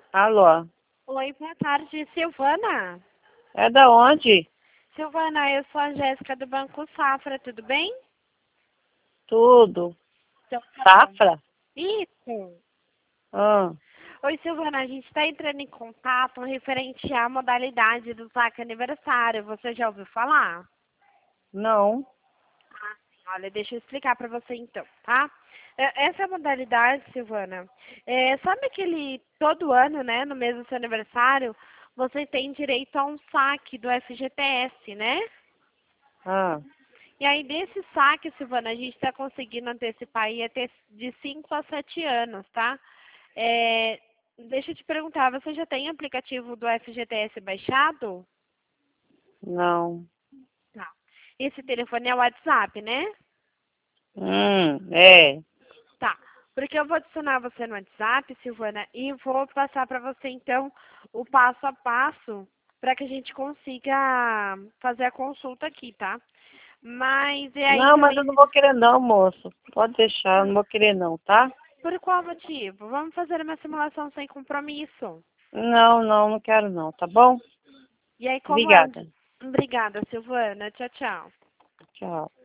Alô? Oi, boa tarde, Silvana. É da onde? Silvana, eu sou a Jéssica do Banco Safra, tudo bem? Tudo. Então, tá bom. Safra? Isso. Ah, Oi, Silvana, a gente está entrando em contato referente à modalidade do saque aniversário. Você já ouviu falar? não. Olha, deixa eu explicar para você então, tá? Essa modalidade, Silvana, sabe aquele todo ano, né, no mês do seu aniversário, você tem direito a um saque do FGTS, né? Ah, E aí, desse saque, Silvana, a gente está conseguindo antecipar aí até de 5 a 7 anos, tá? É, deixa eu te perguntar, você já tem aplicativo do FGTS baixado? não. Tá. Esse telefone é o WhatsApp, né? É. Tá. Porque eu vou adicionar você no WhatsApp, Silvana, e vou passar para você, então, o passo a passo para que a gente consiga fazer a consulta aqui, tá? Mas, e aí Não, mas também, eu não vou querer não, moço. Pode deixar, eu não vou querer não, tá? por qual motivo? Vamos fazer uma simulação sem compromisso. Não quero não, tá bom? E aí, como é um... Obrigada. Obrigada, Silvana. Tchau, tchau. Tchau.